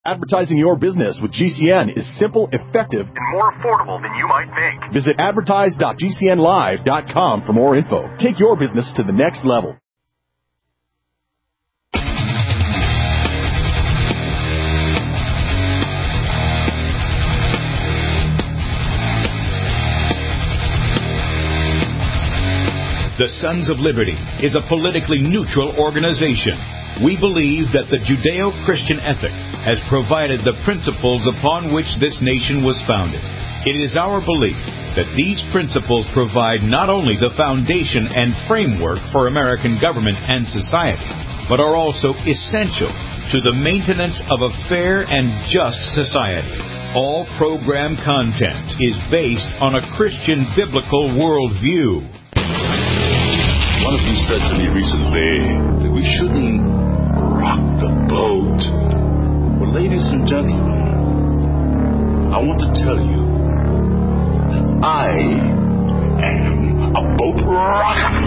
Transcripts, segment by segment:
Advertising your business with GCN is simple, effective, and more affordable than you might think. Visit advertise.gcnlive.com for more info. Take your business to the next level. The Sons of Liberty is a politically neutral organization. We believe that the Judeo-Christian ethic has provided the principles upon which this nation was founded. It is our belief that these principles provide not only the foundation and framework for American government and society, but are also essential to the maintenance of a fair and just society. All program content is based on a Christian biblical worldview. One of you said to me recently that we shouldn't rock the boat. Well, ladies and gentlemen, I want to tell you that I am a boat rocker.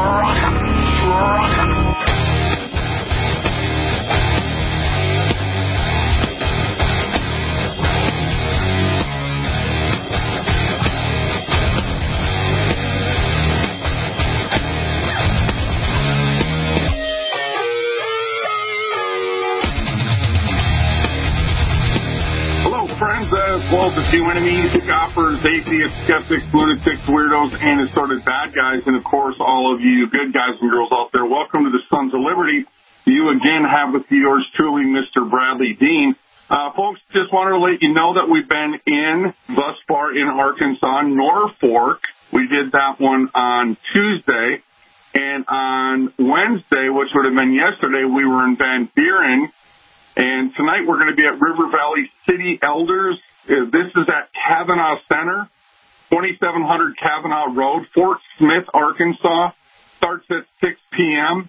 Friends, as well as a few enemies, scoffers, atheists, skeptics, lunatics, weirdos, and assorted bad guys, and of course all of you good guys and girls out there, welcome to the Sons of Liberty. You again have with yours truly, Mr. Bradley Dean. Folks, just wanted to let you know that we've been in, thus far in Arkansas, Norfolk. We did that one on Tuesday, and on Wednesday, which would have been yesterday, we were in Van Buren. And tonight we're going to be at River Valley City Elders. This is at Kavanaugh Center, 2700 Kavanaugh Road, Fort Smith, Arkansas. Starts at 6 p.m.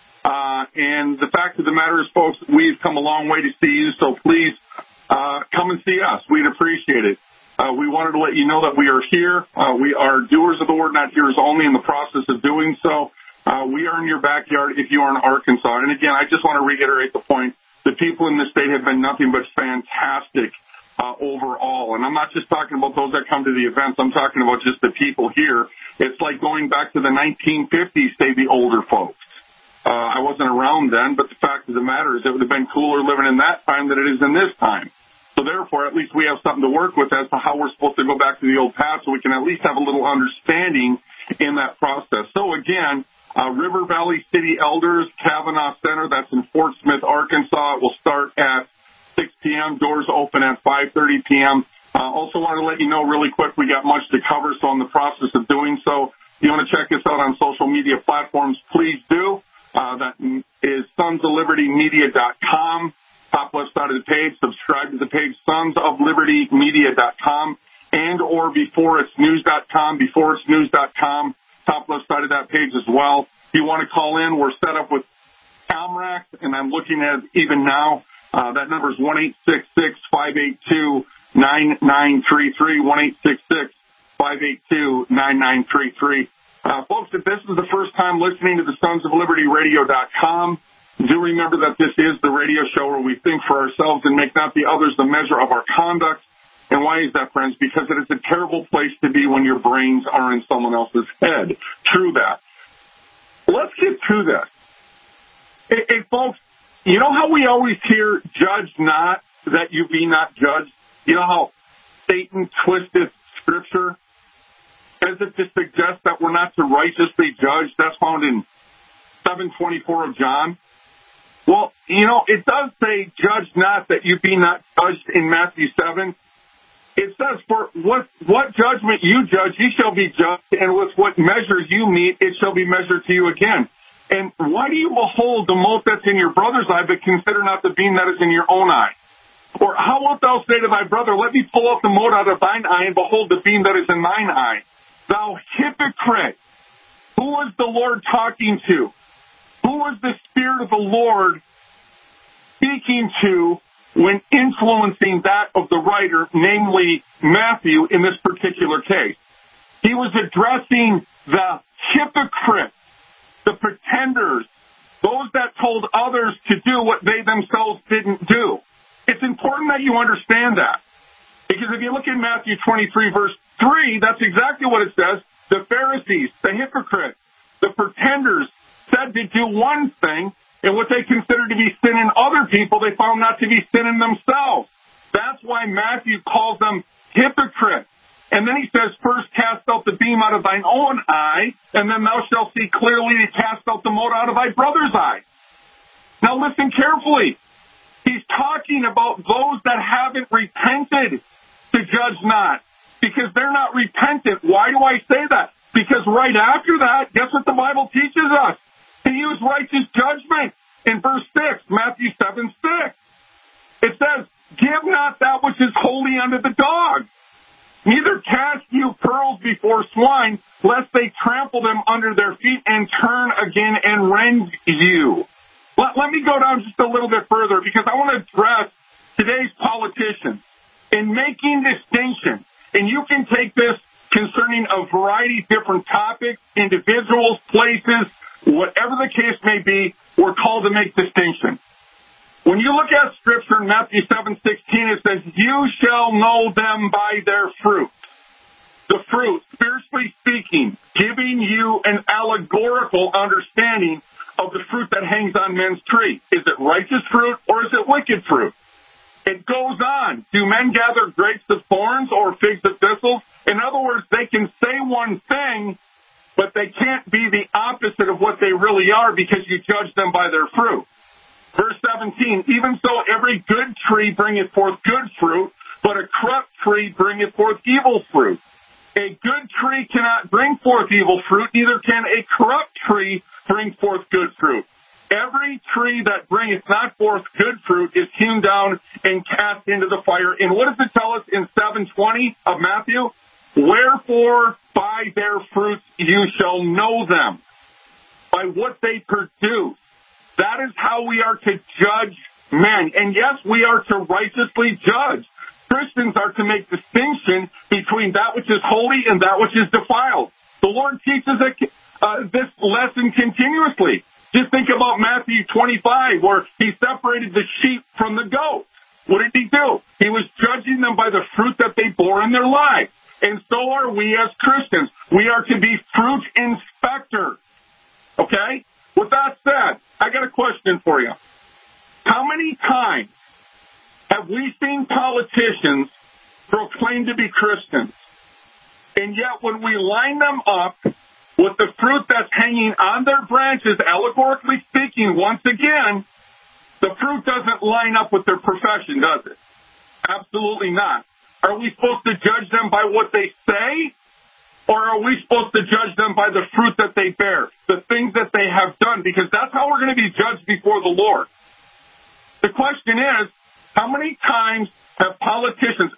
And the fact of the matter is, folks, we've come a long way to see you, so please come and see us. We'd appreciate it. We wanted to let you know that we are here. We are doers of the word, not hearers only, in the process of doing so. We are in your backyard if you are in Arkansas. And again, I just want to reiterate the point. The people in this state have been nothing but fantastic overall. And I'm not just talking about those that come to the events. I'm talking about just the people here. It's like going back to the 1950s, say the older folks. I wasn't around then, but the fact of the matter is it would have been cooler living in that time than it is in this time. So therefore, at least we have something to work with as to how we're supposed to go back to the old past, so we can at least have a little understanding in that process. So again, River Valley City Elders, Kavanaugh Center, that's in Fort Smith, Arkansas. It will start at 6 p.m. Doors open at 5:30 p.m. Also want to let you know really quick, we got much to cover, so in the process of doing so, if you want to check us out on social media platforms, please do. That is sonsoflibertymedia.com. Top left side of the page, subscribe to the page, sonsoflibertymedia.com, and or before it's news.com, top left side of that page as well. If you want to call in, we're set up with Comrax, and I'm looking at even now, that number is 1-866-582-9933, 1-866-582-9933. Folks, if this is the first time listening to the Sons of Liberty Radio.com, do remember that this is the radio show where we think for ourselves and make not the others the measure of our conduct. And why is that, friends? Because it is a terrible place to be when your brains are in someone else's head. True that. Let's get to this. Hey, folks, you know how we always hear, judge not, that you be not judged? You know how Satan twisted Scripture as if to suggest that we're not to righteously judge? That's found in 7:24 of John. Well, you know, it does say, judge not, that you be not judged in Matthew 7. It says, for what judgment you judge, you shall be judged, and with what measure you meet, it shall be measured to you again. And why do you behold the mote that's in your brother's eye, but consider not the beam that is in your own eye? Or how wilt thou say to thy brother, let me pull out the mote out of thine eye, and behold the beam that is in mine eye? Thou hypocrite! Who was the Lord talking to? Who was the Spirit of the Lord speaking to when influencing that of the writer, namely Matthew, in this particular case? He was addressing the hypocrites, the pretenders, those that told others to do what they themselves didn't do. It's in important that you understand that. Because if you look at Matthew 23, verse 3, that's exactly what it says. The Pharisees, the hypocrites, the pretenders said to do one thing, and what they considered to be sin in other people, they found not to be sin in themselves. That's why Matthew calls them hypocrites. And then he says, first cast out the beam out of thine own eye, and then thou shalt see clearly to cast out the mote out of thy brother's eye. Now listen carefully. He's talking about those that haven't repented to judge not, because they're not repentant. Why do I say that? Because right after that, guess what the Bible teaches us? To use righteous judgment in verse 6, Matthew 7:6. It says, give not that which is holy unto the dogs. Neither cast you pearls before swine, lest they trample them under their feet and turn again and rend you. Let me go down just a little bit further, because I want to address today's politicians in making distinctions. And you can take this concerning a variety of different topics, individuals, places, whatever the case may be, we're called to make distinctions. When you look at Scripture in Matthew 7:16, it says, you shall know them by their fruit. The fruit, spiritually speaking, giving you an allegorical understanding of the fruit that hangs on men's tree. Is it righteous fruit or is it wicked fruit? It goes on. Do men gather grapes of thorns or figs of thistles? In other words, they can say one thing, but they can't be the opposite of what they really are, because you judge them by their fruit. Verse 17, even so every good tree bringeth forth good fruit, but a corrupt tree bringeth forth evil fruit. A good tree cannot bring forth evil fruit, neither can a corrupt tree bring forth good fruit. Every tree that bringeth not forth good fruit is hewn down and cast into the fire. And what does it tell us in 7:20 of Matthew? Wherefore by their fruits you shall know them, by what they produce. That is how we are to judge men. And yes, we are to righteously judge. Christians are to make distinction between that which is holy and that which is defiled. The Lord teaches this lesson continuously. Just think about Matthew 25, where he separated the sheep from the goats. What did he do? He was judging them by the fruit that they bore in their lives. And so are we as Christians. We are to be fruit inspectors. Okay? With that said, I got a question for you. How many times have we seen politicians proclaim to be Christians, and yet when we line them up with the fruit that's hanging on their branches, allegorically speaking, once again, the fruit doesn't line up with their profession, does it? Absolutely not. Are we supposed to judge them by what they say? Or are we supposed to judge them by the fruit that they bear, the things that they have done? Because that's how we're going to be judged before the Lord. The question is, how many times have politicians,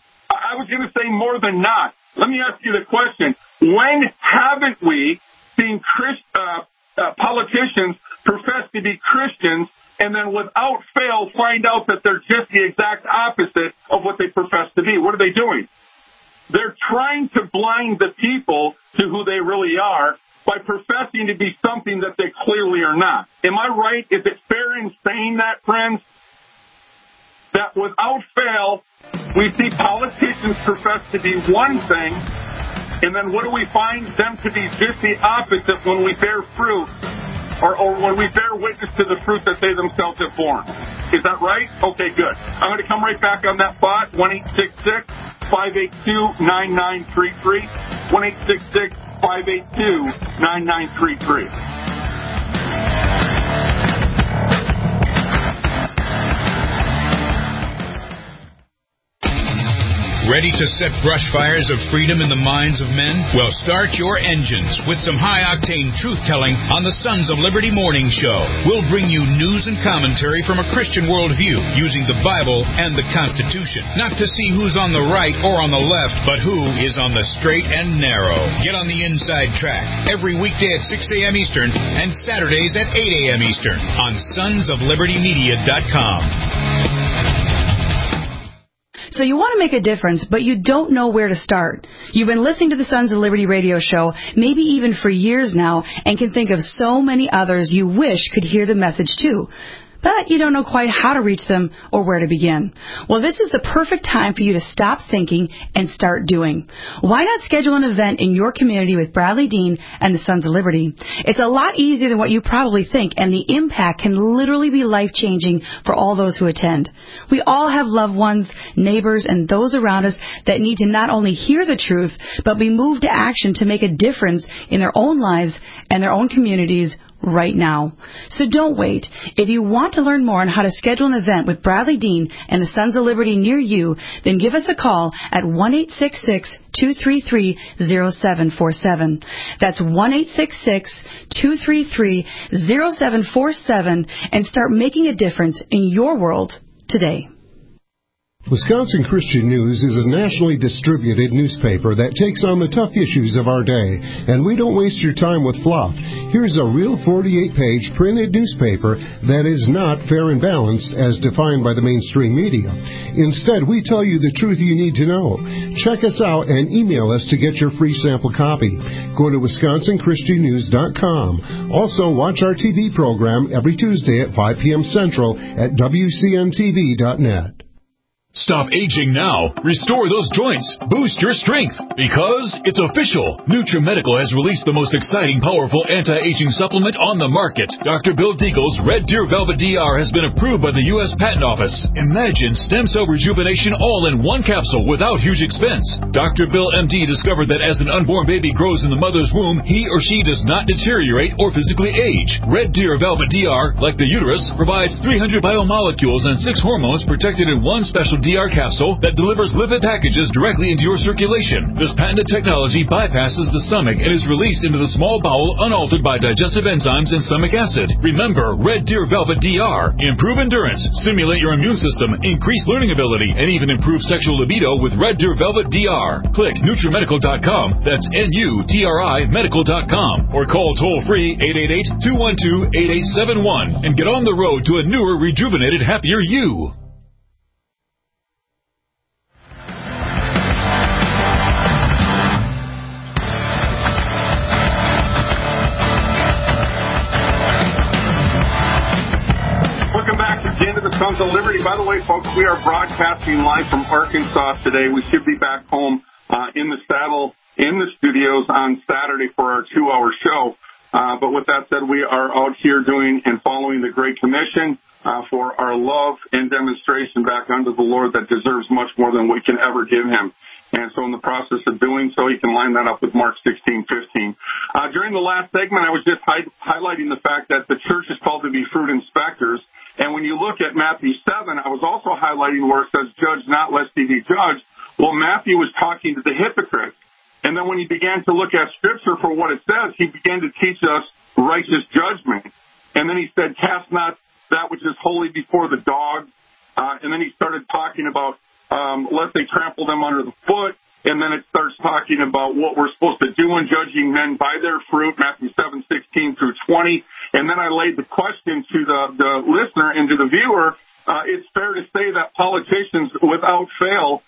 I was going to say more than not, let me ask you the question, when haven't we seen politicians profess to be Christians and then without fail find out that they're just the exact opposite of what they profess to be? What are they doing? They're trying to blind the people to who they really are by professing to be something that they clearly are not. Am I right? Is it fair in saying that, friends? That without fail, we see politicians profess to be one thing, and then what do we find them to be just the opposite when we bear fruit, or when we bear witness to the fruit that they themselves have borne? Is that right? Okay, good. I'm going to come right back on that thought. 1-866-582-9933. 1-866-582-9933. Ready to set brush fires of freedom in the minds of men? Well, start your engines with some high-octane truth-telling on the Sons of Liberty Morning Show. We'll bring you news and commentary from a Christian worldview using the Bible and the Constitution. Not to see who's on the right or on the left, but who is on the straight and narrow. Get on the inside track every weekday at 6 a.m. Eastern and Saturdays at 8 a.m. Eastern on sonsoflibertymedia.com. So you want to make a difference, but you don't know where to start. You've been listening to the Sons of Liberty radio show, maybe even for years now, and can think of so many others you wish could hear the message too. but you don't know quite how to reach them or where to begin. Well, this is the perfect time for you to stop thinking and start doing. Why not schedule an event in your community with Bradley Dean and the Sons of Liberty? It's a lot easier than what you probably think, and the impact can literally be life-changing for all those who attend. We all have loved ones, neighbors, and those around us that need to not only hear the truth, but be moved to action to make a difference in their own lives and their own communities right now. So don't wait. If you want to learn more on how to schedule an event with Bradley Dean and the Sons of Liberty near you, then give us a call at 1-866-233-0747. That's 1-866-233-0747, and start making a difference in your world today. Wisconsin Christian News is a nationally distributed newspaper that takes on the tough issues of our day, and we don't waste your time with fluff. Here's a real 48-page printed newspaper that is not fair and balanced as defined by the mainstream media. Instead, we tell you the truth you need to know. Check us out and email us to get your free sample copy. Go to WisconsinChristianNews.com. Also, watch our TV program every Tuesday at 5 p.m. Central at WCNTV.net. Stop aging now. Restore those joints. Boost your strength. Because it's official. NutriMedical has released the most exciting, powerful anti-aging supplement on the market. Dr. Bill Deagle's Red Deer Velvet DR has been approved by the U.S. Patent Office. Imagine stem cell rejuvenation all in one capsule without huge expense. Dr. Bill MD discovered that as an unborn baby grows in the mother's womb, he or she does not deteriorate or physically age. Red Deer Velvet DR, like the uterus, provides 300 biomolecules and 6 hormones protected in one special DR capsule that delivers lipid packages directly into your circulation. This patented technology bypasses the stomach and is released into the small bowel unaltered by digestive enzymes and stomach acid. Remember, Red Deer Velvet DR. Improve endurance, stimulate your immune system, increase learning ability, and even improve sexual libido with Red Deer Velvet DR. Click NutriMedical.com. That's NUTRI Medical.com. Or call toll-free 888-212-8871 and get on the road to a newer, rejuvenated, happier you. Sons of Liberty. By the way, folks, we are broadcasting live from Arkansas today. We should be back home in the saddle in the studios on Saturday for our 2-hour show. But with that said, we are out here doing and following the Great Commission for our love and demonstration back unto the Lord that deserves much more than we can ever give him. And so in the process of doing so, you can line that up with Mark 16:15. During the last segment, I was just highlighting the fact that the church is called to be fruit inspectors. And when you look at Matthew 7, I was also highlighting where it says, judge not lest ye be judged. Well, Matthew was talking to the hypocrites. And then when he began to look at Scripture for what it says, he began to teach us righteous judgment. And then he said, cast not that which is holy before the dogs. And then he started talking about lest they trample them under the foot. And then it starts talking about what we're supposed to do in judging men by their fruit, Matthew 7:16 through 20. And then I laid the question to the listener and to the viewer. It's fair to say that politicians, without fail,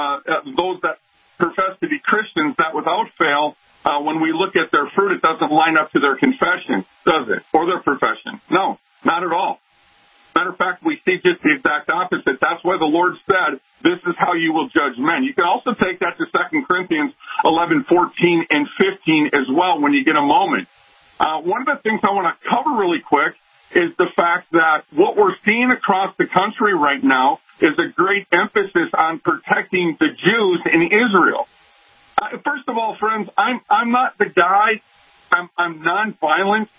those that profess to be Christians, that without fail, when we look at their fruit, it doesn't line up to their confession, does it? Or their profession? No, not at all. Matter of fact, we see just the exact opposite. That's why the Lord said, this is how you will judge men. You can also take that to 2 Corinthians 11:14 and 15 as well when you get a moment. One of the things I want to cover really quick is the fact that what we're seeing across the country right now is a great emphasis on protecting the Jews in Israel. First of all, friends, I'm not the guy. I'm nonviolent.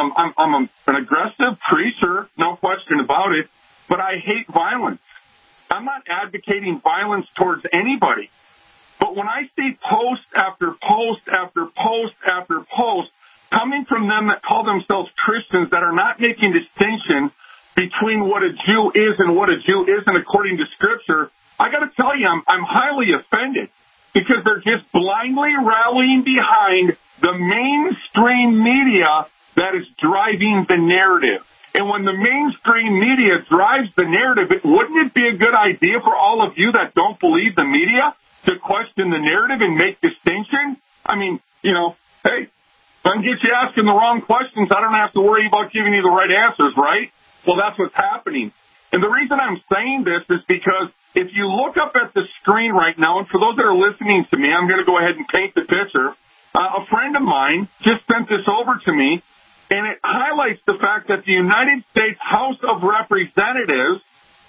I'm an aggressive preacher, no question about it, but I hate violence. I'm not advocating violence towards anybody. But when I see post after post after post after post coming from them that call themselves Christians that are not making distinction between what a Jew is and what a Jew isn't according to Scripture, I got to tell you, I'm highly offended because they're just blindly rallying behind the mainstream media that is driving the narrative. And when the mainstream media drives the narrative, wouldn't it be a good idea for all of you that don't believe the media to question the narrative and make distinction? I mean, hey, if I can get you asking the wrong questions, I don't have to worry about giving you the right answers, right? Well, that's what's happening. And the reason I'm saying this is because if you look up at the screen right now, and for those that are listening to me, I'm going to go ahead and paint the picture. A friend of mine just sent this over to me, and it highlights the fact that the United States House of Representatives,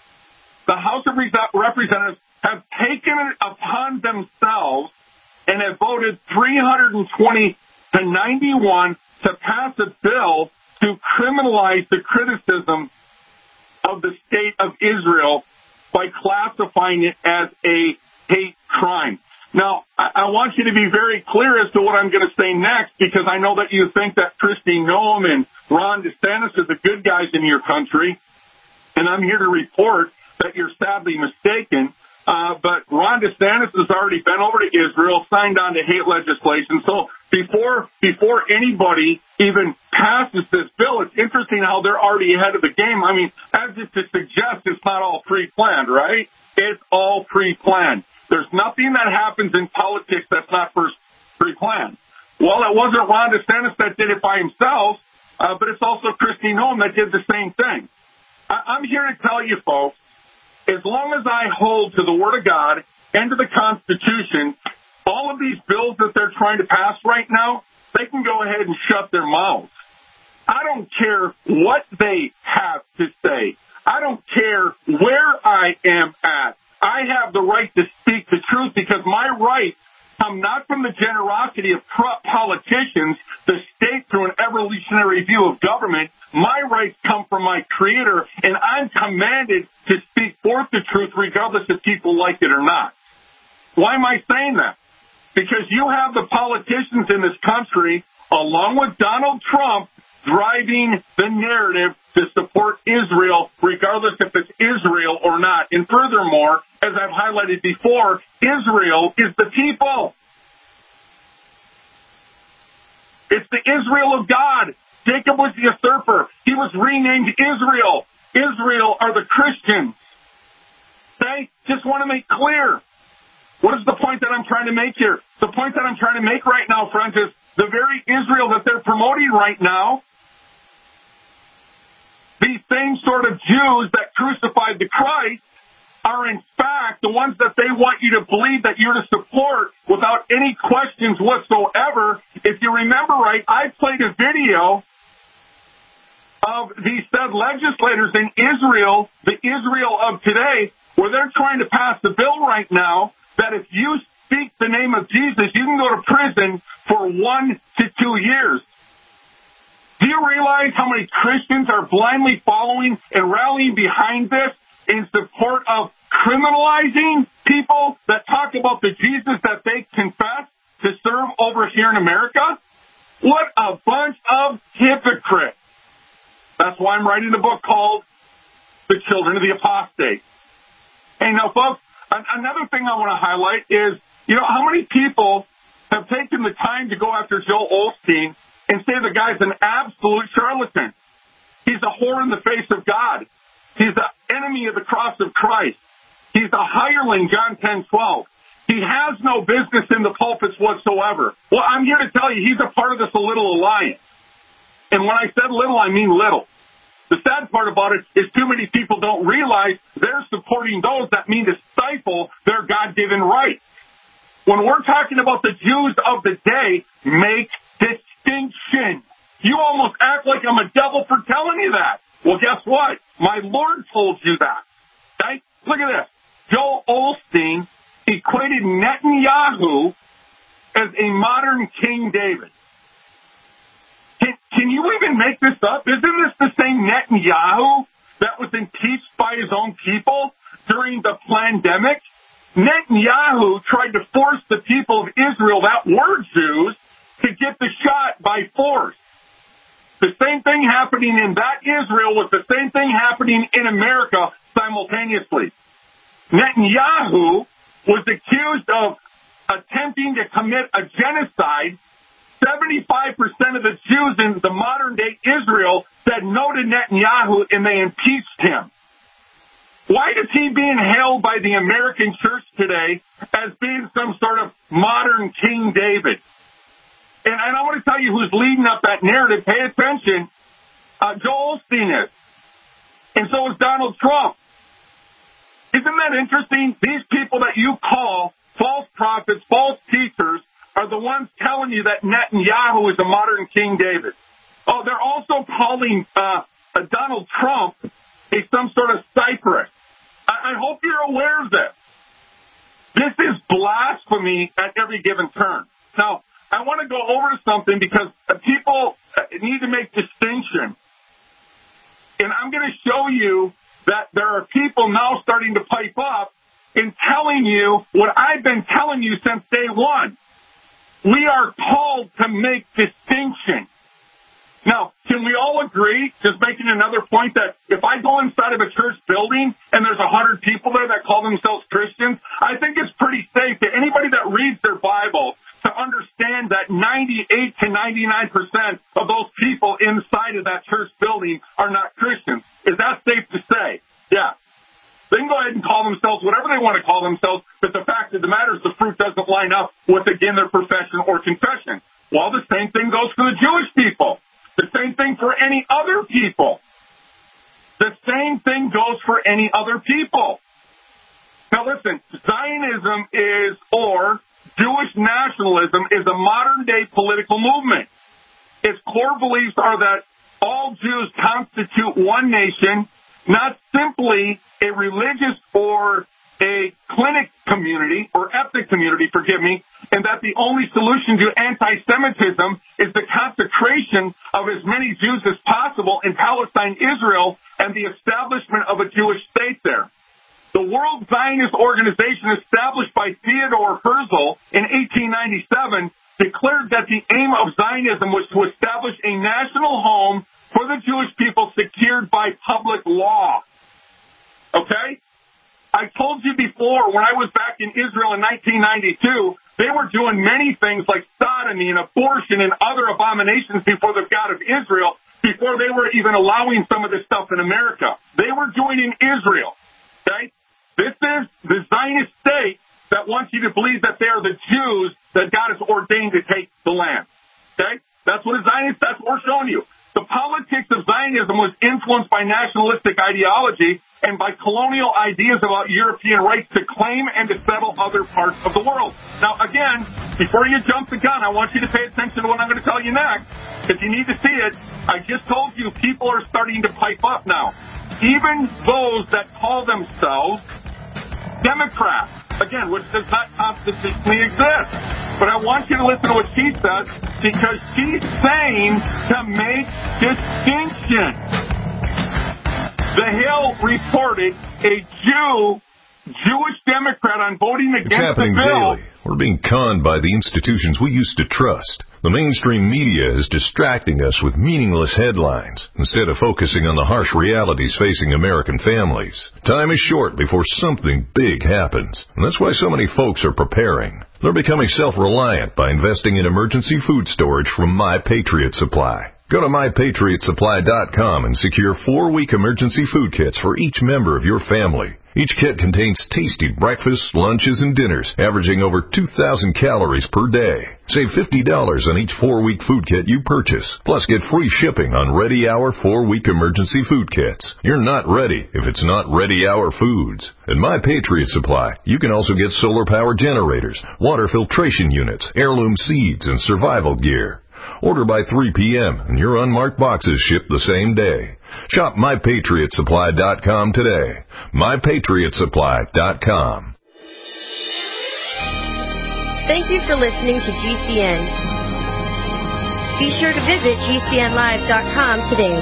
the House of Representatives have taken it upon themselves and have voted 320 to 91 to pass a bill to criminalize the criticism of the state of Israel by classifying it as a hate crime. Now, I want you to be very clear as to what I'm going to say next, because I know that you think that Kristi Noem and Ron DeSantis are the good guys in your country, and I'm here to report that you're sadly mistaken. But Ron DeSantis has already been over to Israel, signed on to hate legislation. So before anybody even passes this bill, it's interesting how they're already ahead of the game. I mean, as if to suggest it's not all pre-planned, right? It's all pre-planned. There's nothing that happens in politics that's not first pre-planned. Well, it wasn't Ron DeSantis that did it by himself, but it's also Kristi Noem that did the same thing. I'm here to tell you, folks, as long as I hold to the Word of God and to the Constitution, all of these bills that they're trying to pass right now, they can go ahead and shut their mouths. I don't care what they have to say. I don't care where I am at. I have the right to speak the truth because my rights come not from the generosity of politicians, the state through an evolutionary view of government. My rights come from my Creator, and I'm commanded to speak forth the truth regardless if people like it or not. Why am I saying that? Because you have the politicians in this country, along with Donald Trump, driving the narrative to support Israel, regardless if it's Israel or not. And furthermore, as I've highlighted before, Israel is the people. It's the Israel of God. Jacob was the usurper. He was renamed Israel. Israel are the Christians. Okay? Just want to make clear. What is the point that I'm trying to make here? The point that I'm trying to make right now, friends, is the very Israel that they're promoting right now, these same sort of Jews that crucified the Christ are in fact the ones that they want you to believe that you're to support without any questions whatsoever. If you remember right, I played a video of these said legislators in Israel, the Israel of today, where they're trying to pass a bill right now that if you speak the name of Jesus, you can go to prison for 1 to 2 years. Do you realize how many Christians are blindly following and rallying behind this in support of criminalizing people that talk about the Jesus that they confess to serve over here in America? What a bunch of hypocrites. That's why I'm writing a book called The Children of the Apostate. Hey, now, folks, another thing I want to highlight is, how many people have taken the time to go after Joel Osteen and say the guy's an absolute charlatan. He's a whore in the face of God. He's the enemy of the cross of Christ. He's a hireling, John 10:12. He has no business in the pulpits whatsoever. Well, I'm here to tell you, he's a part of this little alliance. And when I said little, I mean little. The sad part about it is too many people don't realize they're supporting those that mean to stifle their God-given rights. When we're talking about the Jews of the day, make distinction. You almost act like I'm a devil for telling you that. Well, guess what? My Lord told you that. Okay? Look at this. Joel Osteen equated Netanyahu as a modern King David. Can you even make this up? Isn't this the same Netanyahu that was impeached by his own people during the pandemic? Netanyahu tried to force the people of Israel that were Jews to get the shot by force. The same thing happening in that Israel was the same thing happening in America simultaneously. Netanyahu was accused of attempting to commit a genocide. 75% of the Jews in the modern-day Israel said no to Netanyahu, and they impeached him. Why is he being hailed by the American church today as being some sort of modern King David? And I want to tell you who's leading up that narrative. Pay attention. Joel Osteen is. And so is Donald Trump. Isn't that interesting? These people that you call false prophets, false teachers, are the ones telling you that Netanyahu is a modern King David. Oh, they're also calling Donald Trump some sort of Cyprus. I hope you're aware of this. This is blasphemy at every given turn. Now, I want to go over to something because people need to make distinction. And I'm going to show you that there are people now starting to pipe up and telling you what I've been telling you since day one. We are called to make distinction. Now, can we all agree, just making another point, that if I go inside of a church building and there's 100 people there that call themselves Christians, I think it's pretty safe to anybody that reads their Bible to understand that 98 to 99% of those people inside of that church building are not Christians. Is that safe to say? Yeah. They can go ahead and call themselves whatever they want to call themselves, but the fact of the matter is the fruit doesn't line up with, again, their profession or confession. Well, the same thing goes for the Jewish people. The same thing for any other people. The same thing goes for any other people. Now listen, Zionism or Jewish nationalism is a modern-day political movement. Its core beliefs are that all Jews constitute one nation, not simply a religious or a clinic community, or ethnic community, and that the only solution to anti-Semitism is the consecration of as many Jews as possible in Palestine, Israel, and the establishment of a Jewish state there. The World Zionist Organization, established by Theodor Herzl in 1897, declared that the aim of Zionism was to establish a national home for the Jewish people secured by public law. Okay? I told you before, when I was back in Israel in 1992, they were doing many things like sodomy and abortion and other abominations before the God of Israel, before they were even allowing some of this stuff in America. They were doing in Israel. Okay? This is the Zionist state that wants you to believe that they are the Jews that God has ordained to take the land. Okay? That's what a Zionist, that's what we're showing you. The politics of Zionism was influenced by nationalistic ideology and by colonial ideas about European rights to claim and to settle other parts of the world. Now, again, before you jump the gun, I want you to pay attention to what I'm going to tell you next, because you need to see it. I just told you people are starting to pipe up now. Even those that call themselves Democrats, again, which does not constitutionally exist. But I want you to listen to what she says, because she's saying to make distinction. The Hill reported a Jewish Democrat on voting against the bill. It's happening daily. We're being conned by the institutions we used to trust. The mainstream media is distracting us with meaningless headlines instead of focusing on the harsh realities facing American families. Time is short before something big happens, and that's why so many folks are preparing. They're becoming self-reliant by investing in emergency food storage from My Patriot Supply. Go to MyPatriotSupply.com and secure 4-week emergency food kits for each member of your family. Each kit contains tasty breakfasts, lunches, and dinners, averaging over 2,000 calories per day. Save $50 on each 4-week food kit you purchase. Plus, get free shipping on Ready Hour 4-week emergency food kits. You're not ready if it's not Ready Hour Foods. At My Patriot Supply, you can also get solar power generators, water filtration units, heirloom seeds, and survival gear. Order by 3 p.m. and your unmarked boxes ship the same day. Shop MyPatriotSupply.com today. MyPatriotSupply.com. Thank you for listening to GCN. Be sure to visit GCNlive.com today.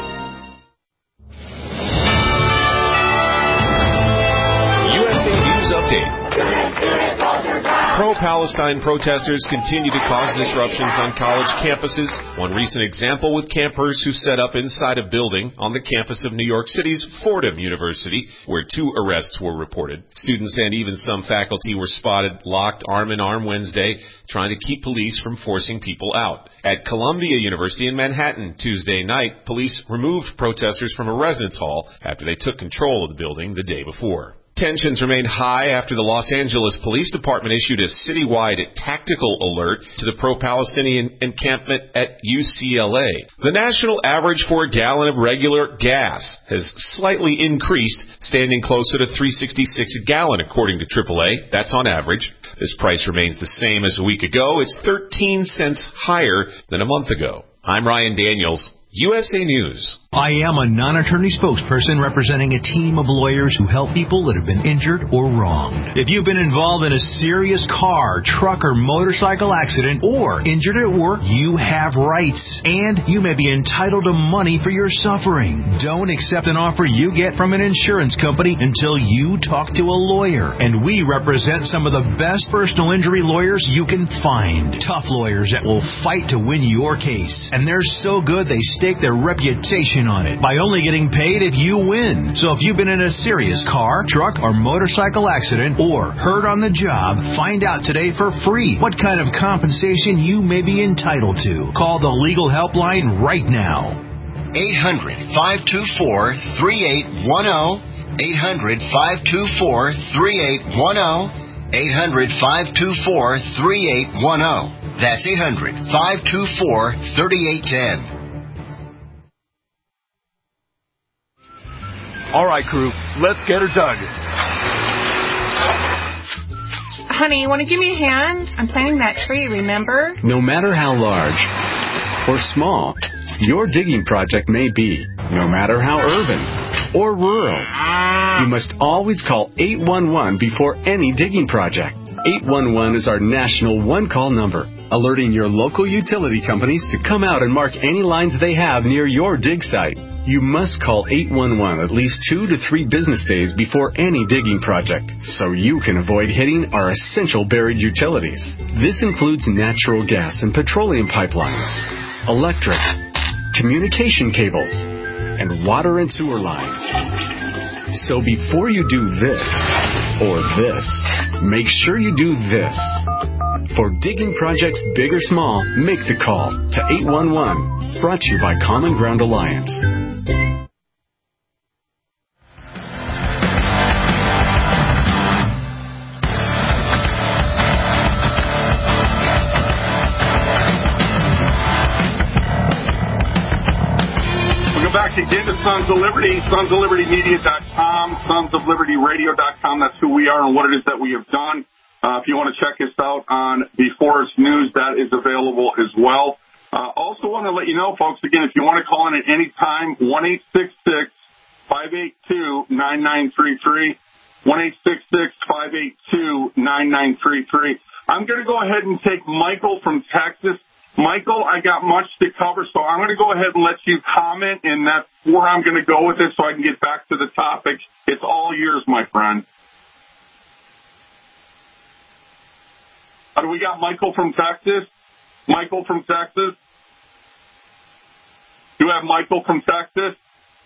USA News Update. Pro-Palestine protesters continue to cause disruptions on college campuses. One recent example with campers who set up inside a building on the campus of New York City's Fordham University, where 2 arrests were reported. Students and even some faculty were spotted locked arm in arm Wednesday, trying to keep police from forcing people out. At Columbia University in Manhattan Tuesday night, police removed protesters from a residence hall after they took control of the building the day before. Tensions remain high after the Los Angeles Police Department issued a citywide tactical alert to the pro-Palestinian encampment at UCLA. The national average for a gallon of regular gas has slightly increased, standing closer to $3.66 a gallon, according to AAA. That's on average. This price remains the same as a week ago. It's 13 cents higher than a month ago. I'm Ryan Daniels, USA News. I am a non-attorney spokesperson representing a team of lawyers who help people that have been injured or wronged. If you've been involved in a serious car, truck, or motorcycle accident or injured at work, you have rights, and you may be entitled to money for your suffering. Don't accept an offer you get from an insurance company until you talk to a lawyer, and we represent some of the best personal injury lawyers you can find. Tough lawyers that will fight to win your case, and they're so good they stake their reputation on it by only getting paid if you win. So if you've been in a serious car, truck, or motorcycle accident or hurt on the job, find out today for free what kind of compensation you may be entitled to. Call the legal helpline right now. 800-524-3810. 800-524-3810. 800-524-3810. That's 800-524-3810. All right, crew, let's get her dug. Honey, you want to give me a hand? I'm planting that tree, remember? No matter how large or small your digging project may be, no matter how urban or rural, you must always call 811 before any digging project. 811 is our national one-call number, alerting your local utility companies to come out and mark any lines they have near your dig site. You must call 811 at least 2 to 3 business days before any digging project, so you can avoid hitting our essential buried utilities. This includes natural gas and petroleum pipelines, electric, communication cables, and water and sewer lines. So before you do this or this, make sure you do this. For digging projects big or small, make the call to 811. Brought to you by Common Ground Alliance. Again to Sons of Liberty, sonsoflibertymedia.com, sonsoflibertyradio.com. That's who we are and what it is that we have done. If you want to check us out on Before It's News, that is available as well. Also want to let you know, folks, again, if you want to call in at any time, 1-866-582-9933, 1-866-582-9933. I'm going to go ahead and take Michael from Texas. Michael, I got much to cover, so I'm going to go ahead and let you comment, and that's where I'm going to go with it so I can get back to the topic. It's all yours, my friend. Do we got Michael from Texas? Michael from Texas? Do you have Michael from Texas?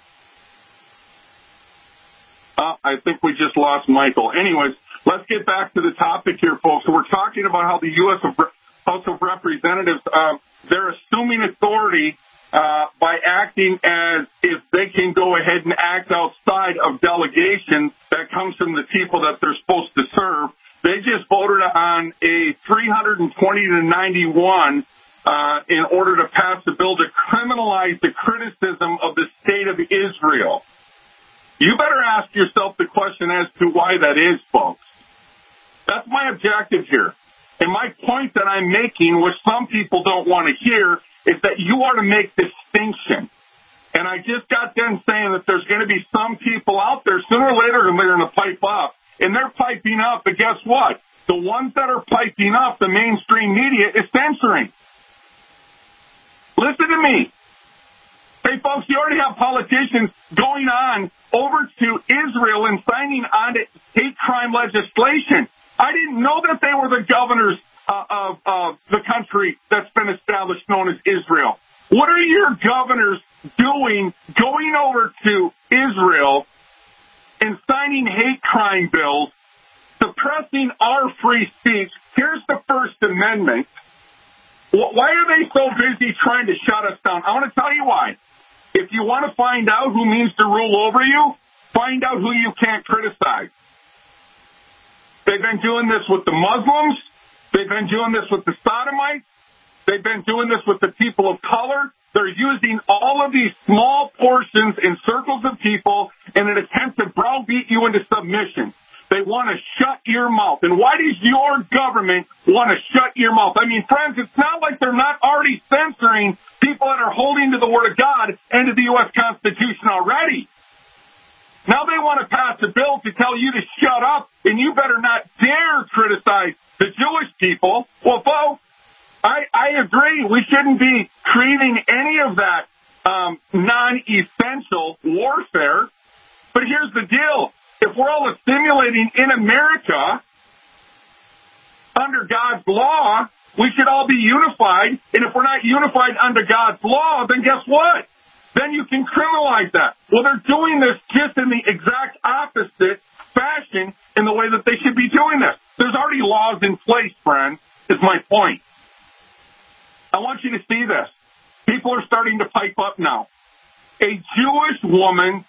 I think we just lost Michael. Anyways, let's get back to the topic here, folks. So we're talking about how the U.S. House of Representatives, they're assuming authority by acting as if they can go ahead and act outside of delegation that comes from the people that they're supposed to serve. They just voted on a 320 to 91 in order to pass a bill to criminalize the criticism of the state of Israel. You better ask yourself the question as to why that is, folks. That's my objective here. And my point that I'm making, which some people don't want to hear, is that you are to make distinction. And I just got done saying that there's going to be some people out there, sooner or later, they're going to pipe up. And they're piping up, but guess what? The ones that are piping up, the mainstream media, is censoring. Listen to me. Hey, folks, you already have politicians going on over to Israel and signing on to hate crime legislation. I didn't know that they were the governors of the country that's been established known as Israel. What are your governors doing going over to Israel and signing hate crime bills, suppressing our free speech? Here's the First Amendment. Why are they so busy trying to shut us down? I want to tell you why. If you want to find out who means to rule over you, find out who you can't criticize. They've been doing this with the Muslims. They've been doing this with the Sodomites. They've been doing this with the people of color. They're using all of these small portions in circles of people in an attempt to browbeat you into submission. They want to shut your mouth. And why does your government want to shut your mouth? I mean, friends, it's not like they're not already censoring people that are holding to the Word of God and to the U.S. Constitution already. Now they want to pass a bill to tell you to shut up, and you better not dare criticize the Jewish people. Well, folks, I agree. We shouldn't be creating any of that non-essential warfare. But here's the deal. If we're all assimilating in America under God's law, we should all be unified. And if we're not unified under God's law, then guess what? Then you can criminalize that. Well, they're doing this just in the exact opposite fashion in the way that they should be doing this. There's already laws in place, friends, is my point. I want you to see this. People are starting to pipe up now. A Jewish woman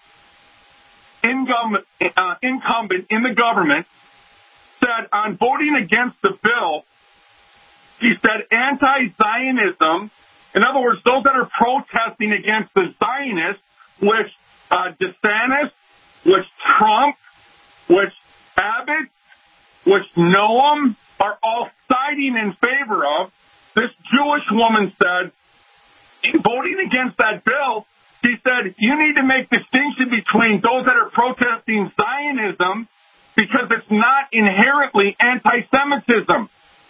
incumbent in the government said on voting against the bill, she said anti-Zionism, in other words, those that are protesting against the Zionists, which DeSantis, which Trump, which Abbott, which Noam are all siding in favor of, this Jewish woman said, in voting against that bill, she said, you need to make distinction between those that are protesting Zionism because it's not inherently anti-Semitism.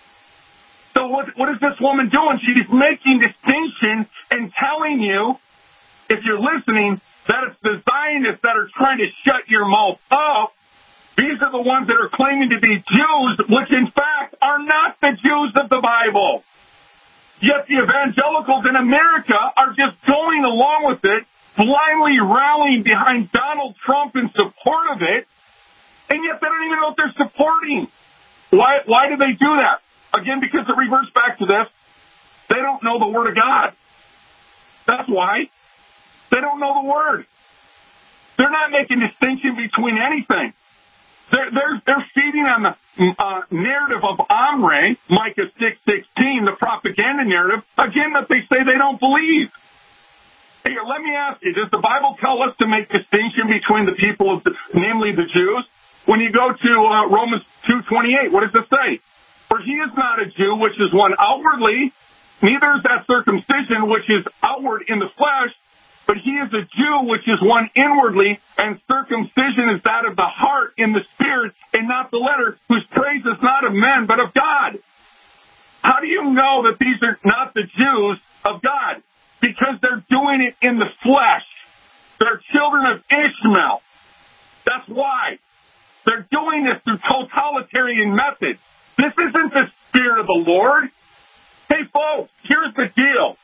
So what is this woman doing? She's making distinction and telling you, if you're listening, that it's the Zionists that are trying to shut your mouth up. These are the ones that are claiming to be Jews, which in fact are not the Jews of the Bible. Yet the evangelicals in America are just going along with it, blindly rallying behind Donald Trump in support of it, and yet they don't even know what they're supporting. Why do they do that? Again, because it reverts back to this. They don't know the Word of God. That's why. They don't know the Word. They're not making distinction between anything. They're feeding on the narrative of Omri, Micah 6:16, the propaganda narrative, again, that they say they don't believe. Here, let me ask you, does the Bible tell us to make distinction between the people, namely the Jews? When you go to Romans 2:28, what does it say? For he is not a Jew, which is one outwardly, neither is that circumcision, which is outward in the flesh, but he is a Jew, which is one inwardly, and circumcision is that of the heart in the spirit, and not the letter, whose praise is not of men, but of God. How do you know that these are not the Jews of God? Because they're doing it in the flesh. They're children of Ishmael. That's why. They're doing this through totalitarian methods. This isn't the Spirit of the Lord. Hey, folks, here's the deal.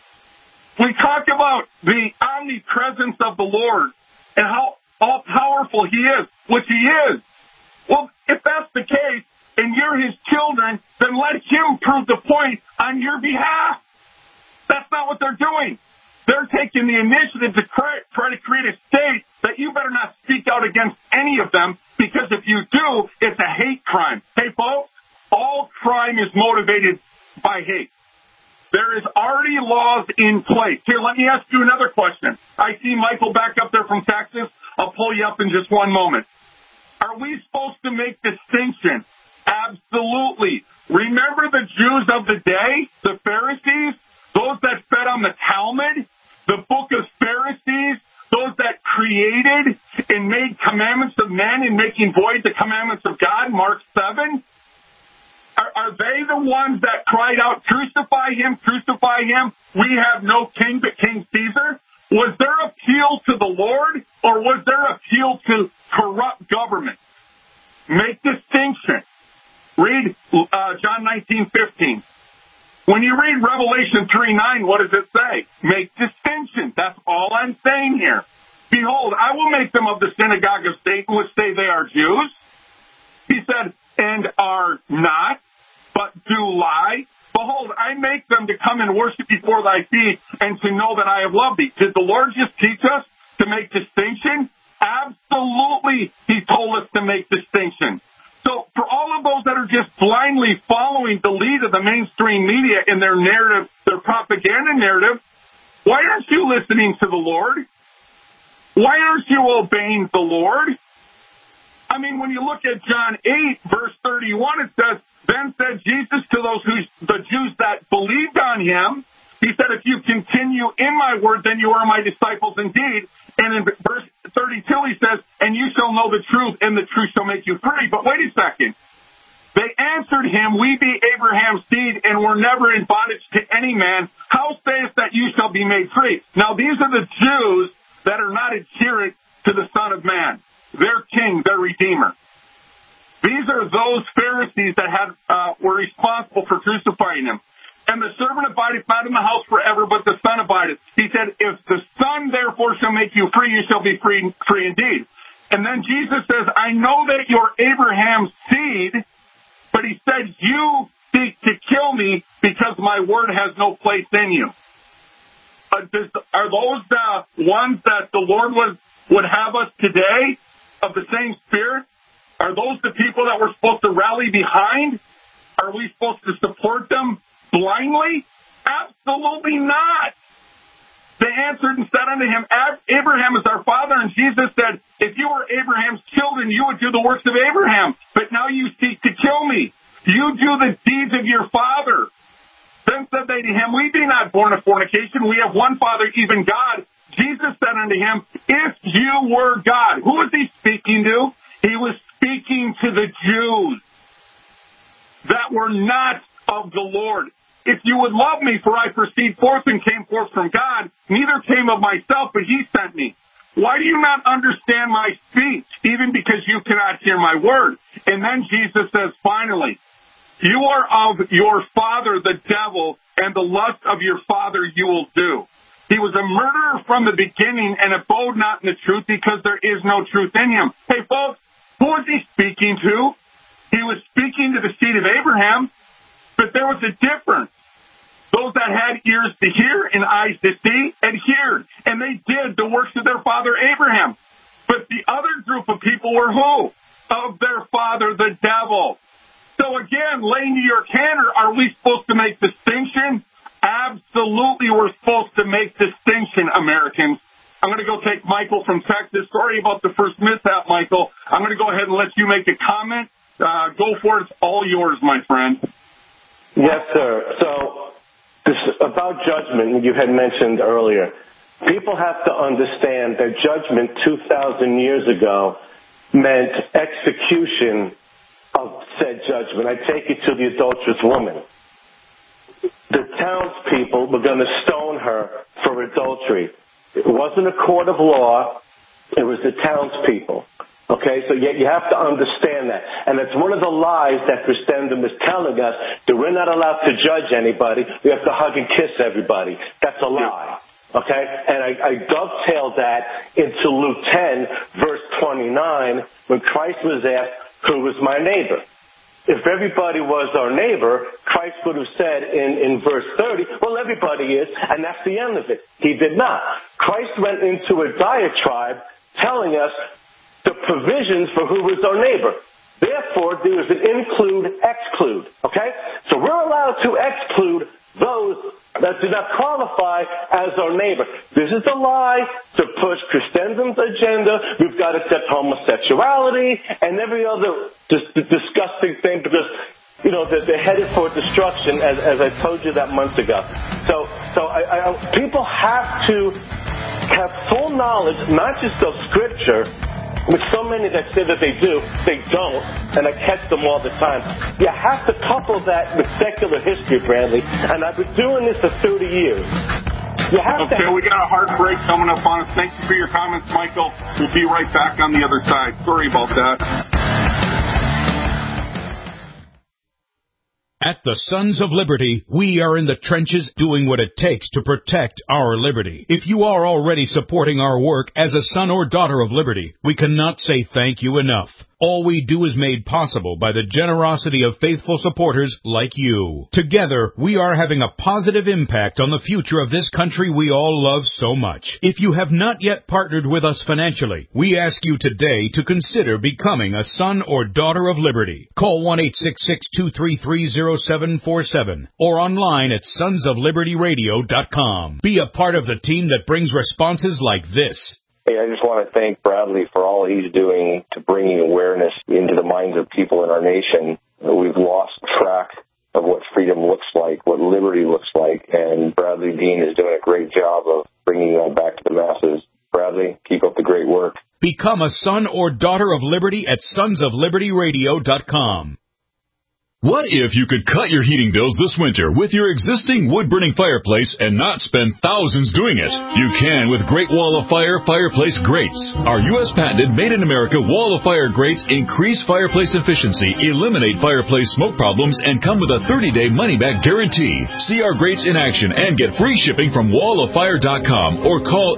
We talk about the omnipresence of the Lord and how all-powerful He is, which He is. Well, if that's the case, and you're His children, then let Him prove the point on your behalf. That's not what they're doing. They're taking the initiative to try to create a state that you better not speak out against any of them, because if you do, it's a hate crime. Hey, folks, all crime is motivated by hate. There is already laws in place. Here, let me ask you another question. I see Michael back up there from Texas. I'll pull you up in just one moment. Are we supposed to make distinction? Absolutely. Remember the Jews of the day, the Pharisees, those that fed on the Talmud, the book of Pharisees, those that created and made commandments of men and making void the commandments of God, Mark 7? Are they the ones that cried out, crucify him, crucify him? We have no king but King Caesar. Was their appeal to the Lord, or was their appeal to corrupt government? Make distinction. Read John 19:15. When you read Revelation 3:9, what does it say? Make distinction. That's all I'm saying here. Behold, I will make them of the synagogue of Satan, which say they are Jews. He said, and are not, but do lie. Behold, I make them to come and worship before thy feet, and to know that I have loved thee. Did the Lord just teach us to make distinction? Absolutely, He told us to make distinction. So for all just blindly following the lead of the mainstream media in their narrative, their propaganda narrative, why aren't you listening to the Lord? Why aren't you obeying the Lord? I mean, when you look at John 8, verse 31, it says, then said Jesus to the Jews that believed on him, he said, if you continue in my word, then you are my disciples indeed. And in verse 32, he says, and you shall know the truth, and the truth shall make you free. But wait a second. They answered him, we be Abraham's seed, and were never in bondage to any man. How sayest that you shall be made free? Now, these are the Jews that are not adherent to the Son of Man, their king, their redeemer. These are those Pharisees that were responsible for crucifying him. And the servant abideth not in the house forever, but the Son abideth. He said, if the Son therefore shall make you free, you shall be free indeed. And then Jesus says, I know that you're Abraham's seed, but he said, you seek to kill me because my word has no place in you. Are those the ones that the Lord would have us today of the same spirit? Are those the people that we're supposed to rally behind? Are we supposed to support them blindly? Absolutely not. They answered and said unto him, Abraham is our father. And Jesus said, if you were Abraham's children, you would do the works of Abraham. But now you seek to kill me. You do the deeds of your father. Then said they to him, we be not born of fornication. We have one Father, even God. Jesus said unto him, if you were God. Who was he speaking to? He was speaking to the Jews that were not of the Lord. If you would love me, for I proceed forth and came forth from God, neither came of myself, but he sent me. Why do you not understand my speech, even because you cannot hear my word? And then Jesus says, finally, you are of your father, the devil, and the lust of your father you will do. He was a murderer from the beginning and abode not in the truth because there is no truth in him. Hey, folks, who was he speaking to? He was speaking to the seed of Abraham, but there was a difference. Those that had ears to hear and eyes to see adhered, and they did the works of their father Abraham. But the other group of people were who? Of their father, the devil. So again, laying to your candor, are we supposed to make distinction? Absolutely, we're supposed to make distinction, Americans. I'm going to go take Michael from Texas. Sorry about the first mishap, Michael. I'm going to go ahead and let you make a comment. Go for it. It's all yours, my friend. Yes, sir. So, this about judgment, you had mentioned earlier. People have to understand that judgment 2,000 years ago meant execution of said judgment. I take you to the adulterous woman. The townspeople were going to stone her for adultery. It wasn't a court of law. It was the townspeople. Okay, so you have to understand that. And it's one of the lies that Christendom is telling us, that we're not allowed to judge anybody. We have to hug and kiss everybody. That's a lie. Okay, and I dovetail that into Luke 10, verse 29, when Christ was asked, who was my neighbor? If everybody was our neighbor, Christ would have said in verse 30, well, everybody is, and that's the end of it. He did not. Christ went into a diatribe telling us the provisions for who was our neighbor. Therefore, there is an include, exclude. Okay? So we're allowed to exclude those that do not qualify as our neighbor. This is a lie to push Christendom's agenda. We've got to accept homosexuality and every other disgusting thing because, you know, they're headed for destruction, as I told you that months ago. So people have to have full knowledge, not just of Scripture, with so many that say that they do, they don't, and I catch them all the time. You have to couple that with secular history, Bradley, and I've been doing this for 30 years. You have okay, we got a hard break coming up on us. Thank you for your comments, Michael. We'll be right back on the other side. Sorry about that. At the Sons of Liberty, we are in the trenches doing what it takes to protect our liberty. If you are already supporting our work as a son or daughter of liberty, we cannot say thank you enough. All we do is made possible by the generosity of faithful supporters like you. Together, we are having a positive impact on the future of this country we all love so much. If you have not yet partnered with us financially, we ask you today to consider becoming a son or daughter of liberty. Call 1-866-233-0747 or online at sonsoflibertyradio.com. Be a part of the team that brings responses like this. Hey, I just want to thank Bradley for all he's doing to bringing awareness into the minds of people in our nation. We've lost track of what freedom looks like, what liberty looks like, and Bradley Dean is doing a great job of bringing that back to the masses. Bradley, keep up the great work. Become a son or daughter of liberty at sonsoflibertyradio.com. What if you could cut your heating bills this winter with your existing wood-burning fireplace and not spend thousands doing it? You can with Great Wall of Fire fireplace grates. Our U.S. patented made-in-America Wall of Fire grates increase fireplace efficiency, eliminate fireplace smoke problems, and come with a 30-day money-back guarantee. See our grates in action and get free shipping from walloffire.com or call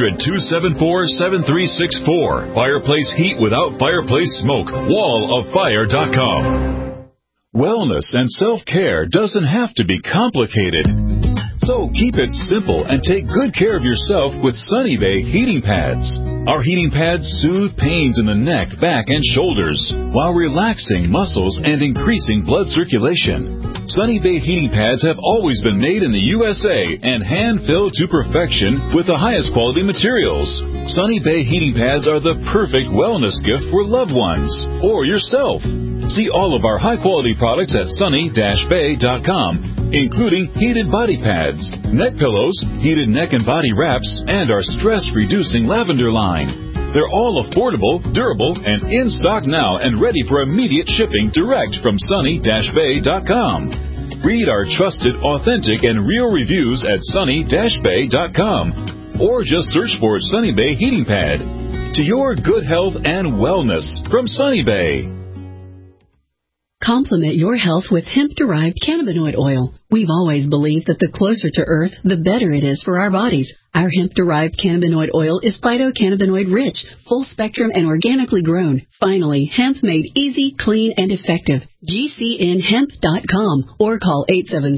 800-274-7364. Fireplace heat without fireplace smoke. walloffire.com. Wellness and self-care doesn't have to be complicated. So keep it simple and take good care of yourself with Sunny Bay heating pads. Our heating pads soothe pains in the neck, back, and shoulders while relaxing muscles and increasing blood circulation. Sunny Bay heating pads have always been made in the USA and hand-filled to perfection with the highest quality materials. Sunny Bay heating pads are the perfect wellness gift for loved ones or yourself. See all of our high-quality products at sunny-bay.com, including heated body pads, neck pillows, heated neck and body wraps, and our stress-reducing lavender line. They're all affordable, durable, and in stock now and ready for immediate shipping direct from sunny-bay.com. Read our trusted, authentic, and real reviews at sunny-bay.com or just search for Sunny Bay Heating Pad. To your good health and wellness from Sunny Bay. Complement your health with hemp-derived cannabinoid oil. We've always believed that the closer to Earth, the better it is for our bodies. Our hemp-derived cannabinoid oil is phytocannabinoid-rich, full-spectrum, and organically grown. Finally, hemp made easy, clean, and effective. GCNhemp.com or call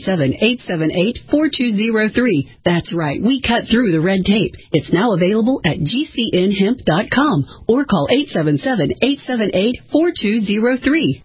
877-878-4203. That's right, we cut through the red tape. It's now available at GCNhemp.com or call 877-878-4203.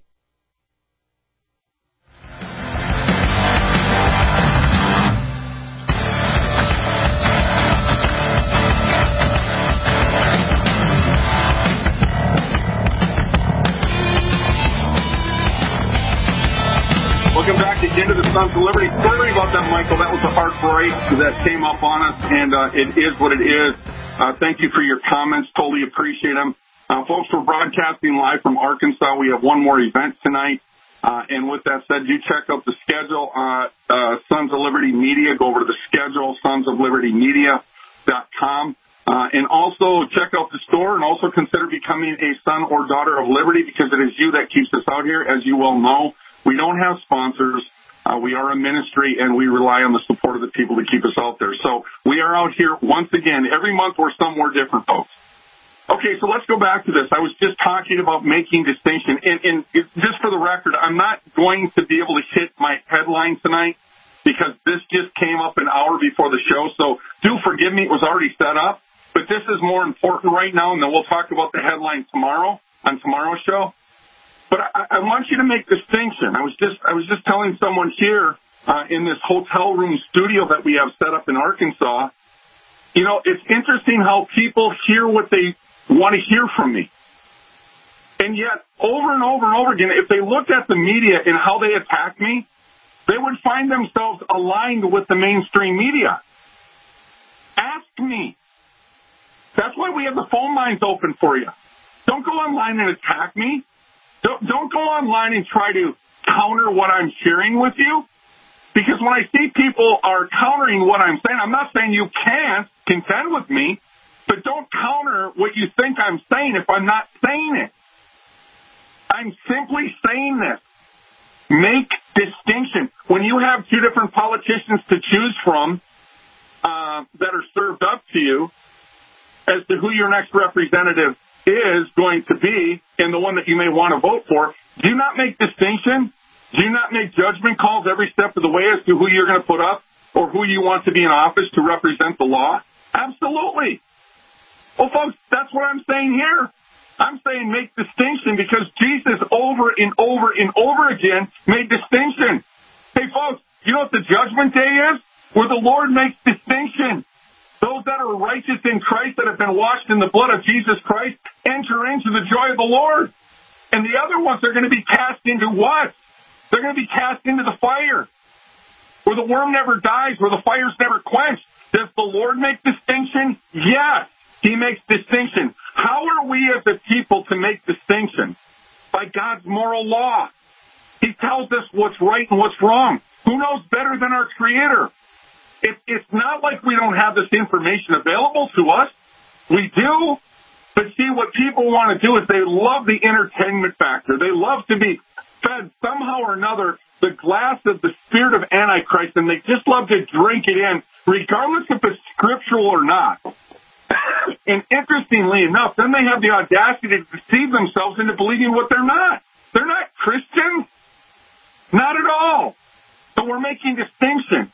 Welcome back again to the Sons of Liberty. Sorry about that, Michael. That was a hard break that came up on us, and it is what it is. Thank you for your comments. Totally appreciate them. Folks, we're broadcasting live from Arkansas. We have one more event tonight. And with that said, do check out the schedule. Sons of Liberty Media. Go over to the schedule, sonsoflibertymedia.com. And also check out the store and also consider becoming a son or daughter of liberty because it is you that keeps us out here, as you well know. We don't have sponsors. We are a ministry, and we rely on the support of the people to keep us out there. So we are out here once again. Every month we're somewhere different, folks. Okay, so let's go back to this. I was just talking about making distinction. And just for the record, I'm not going to be able to hit my headline tonight because this just came up an hour before the show. So do forgive me. It was already set up. But this is more important right now, and then we'll talk about the headline tomorrow on tomorrow's show. But I want you to make distinction. I was just telling someone here in this hotel room studio that we have set up in Arkansas, you know, it's interesting how people hear what they want to hear from me. And yet, over and over and over again, if they looked at the media and how they attack me, they would find themselves aligned with the mainstream media. Ask me. That's why we have the phone lines open for you. Don't go online and attack me. Don't go online and try to counter what I'm sharing with you. Because when I see people are countering what I'm saying, I'm not saying you can't contend with me, but don't counter what you think I'm saying if I'm not saying it. I'm simply saying this. Make distinction. When you have two different politicians to choose from that are served up to you as to who your next representative is going to be, and the one that you may want to vote for, do you not make distinction? Do you not make judgment calls every step of the way as to who you're going to put up or who you want to be in office to represent the law? Absolutely. Well, folks, that's what I'm saying here. I'm saying make distinction because Jesus over and over and over again made distinction. Hey, folks, you know what the judgment day is? Where the Lord makes distinction. Those that are righteous in Christ, that have been washed in the blood of Jesus Christ, enter into the joy of the Lord. And the other ones are going to be cast into what? They're going to be cast into the fire, where the worm never dies, where the fire's never quenched. Does the Lord make distinction? Yes, he makes distinction. How are we as a people to make distinction? By God's moral law. He tells us what's right and what's wrong. Who knows better than our Creator? It's not like we don't have this information available to us. We do. But see, what people want to do is they love the entertainment factor. They love to be fed somehow or another the glass of the spirit of Antichrist, and they just love to drink it in, regardless if it's scriptural or not. And interestingly enough, then they have the audacity to deceive themselves into believing what they're not. They're not Christians. Not at all. So we're making distinction.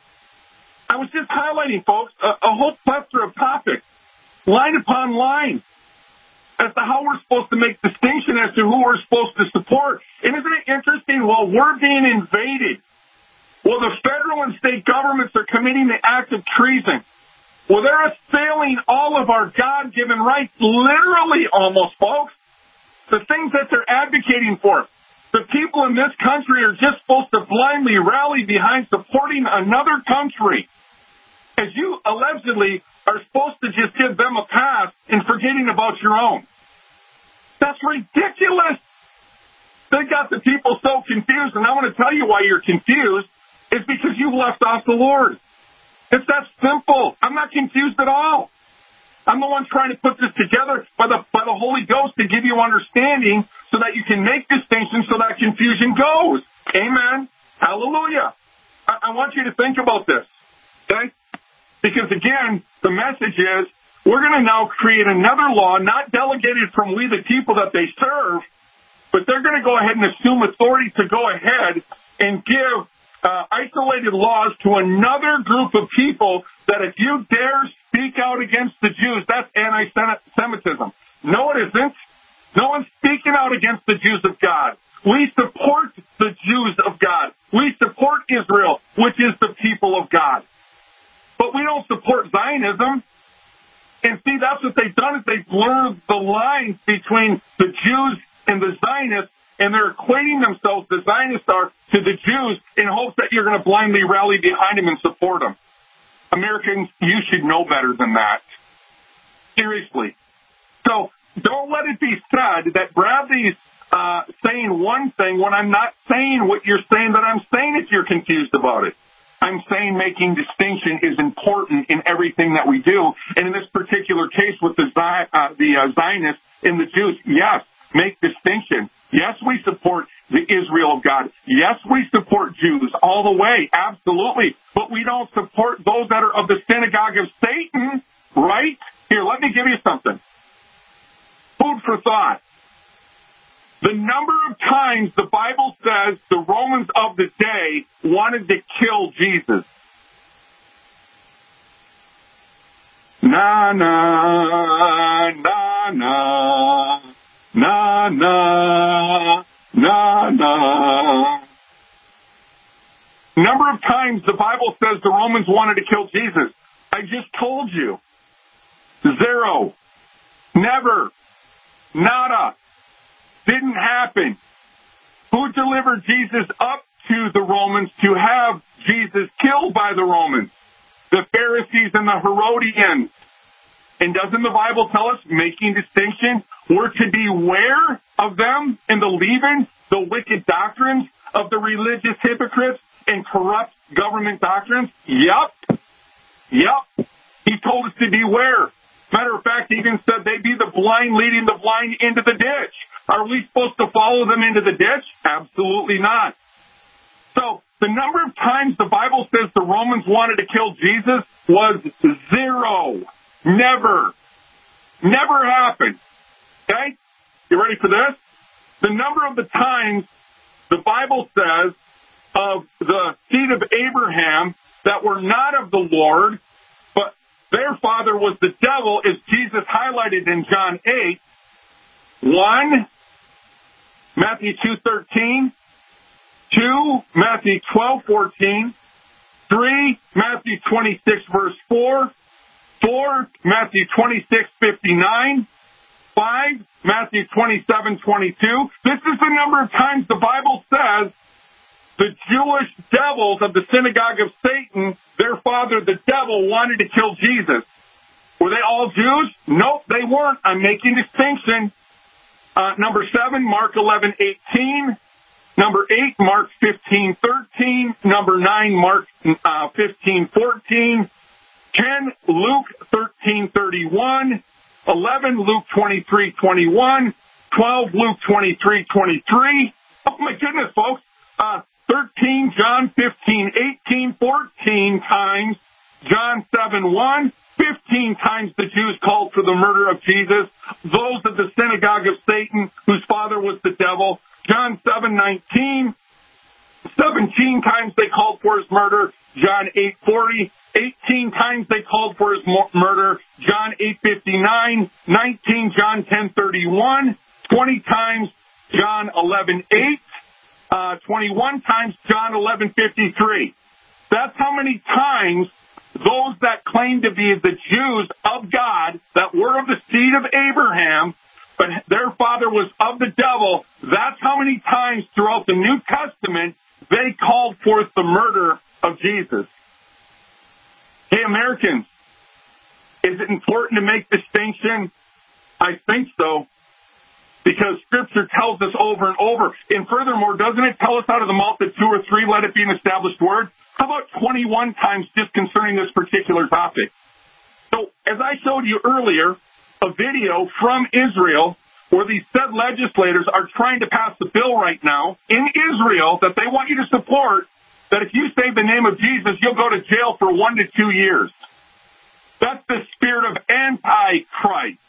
I was just highlighting, folks, a whole plethora of topics, line upon line, as to how we're supposed to make distinction as to who we're supposed to support. And isn't it interesting? While we're being invaded, while the federal and state governments are committing the act of treason, well, they're assailing all of our God-given rights, literally almost, folks. The things that they're advocating for. The people in this country are just supposed to blindly rally behind supporting another country, as you allegedly are supposed to just give them a pass and forgetting about your own. That's ridiculous. They got the people so confused, and I want to tell you why you're confused. It's because you've left off the Lord. It's that simple. I'm not confused at all. I'm the one trying to put this together by the Holy Ghost to give you understanding so that you can make distinctions so that confusion goes. Amen. Hallelujah. I want you to think about this, okay? Because, again, the message is we're going to now create another law, not delegated from we the people that they serve, but they're going to go ahead and assume authority to go ahead and give isolated laws to another group of people that if you dare speak out against the Jews, that's anti-Semitism. No, it isn't. No one's speaking out against the Jews of God. We support the Jews of God. We support Israel, which is the people of God. But we don't support Zionism. And see, that's what they've done is they've blurred the lines between the Jews and the Zionists, and they're equating themselves, the Zionists are, to the Jews in hopes that you're going to blindly rally behind them and support them. Americans, you should know better than that. Seriously. So don't let it be said that Bradley's saying one thing when I'm not saying what you're saying that I'm saying if you're confused about it. I'm saying making distinction is important in everything that we do. And in this particular case with the Zionists and the Jews, yes, make distinction. Yes, we support the Israel of God. Yes, we support Jews all the way, absolutely. But we don't support those that are of the synagogue of Satan, right? Here, let me give you something. Food for thought. The number of times the Bible says the Romans of the day wanted to kill Jesus. Na, na, na, na, na, na, na, na. Number of times the Bible says the Romans wanted to kill Jesus. I just told you. 0. Never. Nada. Didn't happen. Who delivered Jesus up to the Romans to have Jesus killed by the Romans? The Pharisees and the Herodians. And doesn't the Bible tell us, making distinction, we're to beware of them and the leaven, the wicked doctrines of the religious hypocrites and corrupt government doctrines? Yep. He told us to beware. Matter of fact, he even said they'd be the blind leading the blind into the ditch. Are we supposed to follow them into the ditch? Absolutely not. So the number of times the Bible says the Romans wanted to kill Jesus was 0. Never. Never happened. Okay? You ready for this? The number of the times the Bible says of the seed of Abraham that were not of the Lord, but their father was the devil, is Jesus highlighted in John 8. 1, Matthew 2:13. 2, Matthew 12:14. 3, Matthew 26, verse 4. 4, Matthew 26:59. 5, Matthew 27:22. This is the number of times the Bible says the Jewish devils of the synagogue of Satan, their father, the devil, wanted to kill Jesus. Were they all Jews? Nope, they weren't. I'm making distinction. Number 7, Mark 11:18. Number 8, Mark 15:13. Number 9, Mark 15:14. 10, Luke 13:31. 11, Luke 23:21. 12, Luke 23:23. Oh, my goodness, folks. 13, John 15:18. 14 times, John 7:1. 15 times the Jews called for the murder of Jesus. Those of the synagogue of Satan, whose father was the devil. John 7:19. 17 times they called for his murder. John 8:40. 18 times they called for his murder. John 8:59. 19, John 10:31. 20 times, John 11:8. 21 times, John 11:53. That's how many times those that claim to be the Jews of God, that were of the seed of Abraham, but their father was of the devil, that's how many times throughout the New Testament they called forth the murder of Jesus. Hey, Americans, is it important to make distinction? I think so, because Scripture tells us over and over. And furthermore, doesn't it tell us out of the mouth of 2 or 3, let it be an established word? How about 21 times just concerning this particular topic? So, as I showed you earlier, a video from Israel where these said legislators are trying to pass a bill right now in Israel that they want you to support, that if you say the name of Jesus, you'll go to jail for 1 to 2 years. That's the spirit of Antichrist.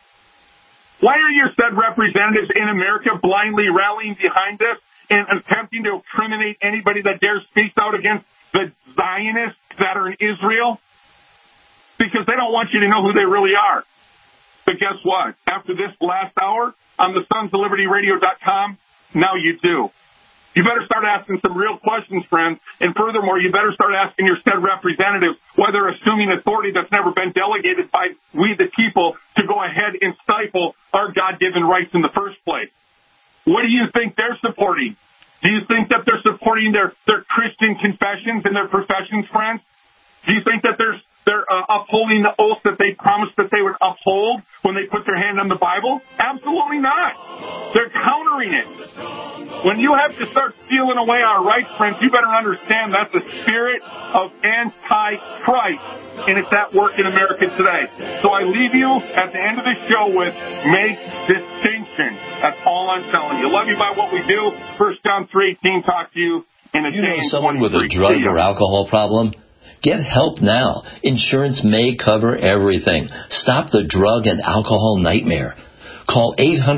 Why are your said representatives in America blindly rallying behind this and attempting to incriminate anybody that dares speak out against the Zionists that are in Israel? Because they don't want you to know who they really are. But guess what? After this last hour on the sonsoflibertyradio.com, now you do. You better start asking some real questions, friends. And furthermore, you better start asking your said representatives whether assuming authority that's never been delegated by we the people to go ahead and stifle our God-given rights in the first place. What do you think they're supporting? Do you think that they're supporting their Christian confessions and their professions, friends? Do you think that they're upholding the oath that they promised that they would uphold when they put their hand on the Bible? Absolutely not. They're countering it. When you have to start stealing away our rights, friends, you better understand that's the spirit of Antichrist, and it's at work in America today. So I leave you at the end of the show with make distinction. That's all I'm telling you. Love you by what we do. 1 John 3:18, talk to you in a day. You know someone with a drug or alcohol problem? Get help now. Insurance may cover everything. Stop the drug and alcohol nightmare. Call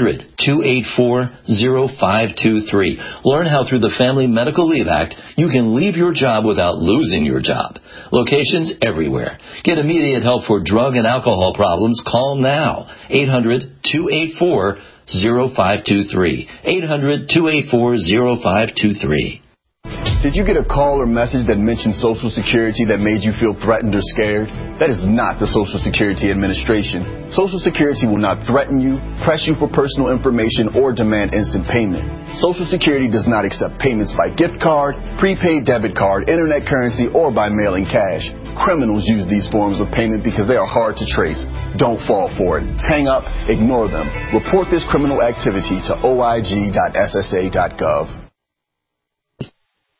800-284-0523. Learn how through the Family Medical Leave Act you can leave your job without losing your job. Locations everywhere. Get immediate help for drug and alcohol problems. Call now. 800-284-0523. 800-284-0523. Did you get a call or message that mentioned Social Security that made you feel threatened or scared? That is not the Social Security Administration. Social Security will not threaten you, press you for personal information, or demand instant payment. Social Security does not accept payments by gift card, prepaid debit card, internet currency, or by mailing cash. Criminals use these forms of payment because they are hard to trace. Don't fall for it. Hang up, ignore them. Report this criminal activity to oig.ssa.gov.